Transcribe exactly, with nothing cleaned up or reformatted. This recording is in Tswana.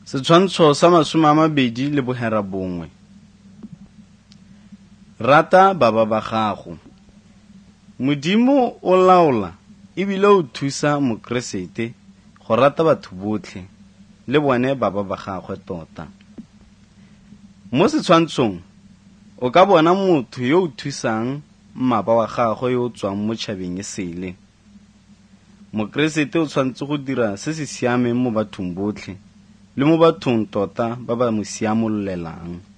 Setshwantsho sa masome a mabedi le bohera bongwe. Rata baba ba gago. Modimo o laola ebile o thusa Mokresete go rata batho botlhe le bone baba ba gagwe tota. Mo setshwantshong o ka bona motho yo o thusang mmapa wa gagwe yo o tswang mo tšhabeng e sele. Mokresete o tshwantse go dira se se siameng mo bathong botlhe le mo bathong tota ba ba mo siamollelang.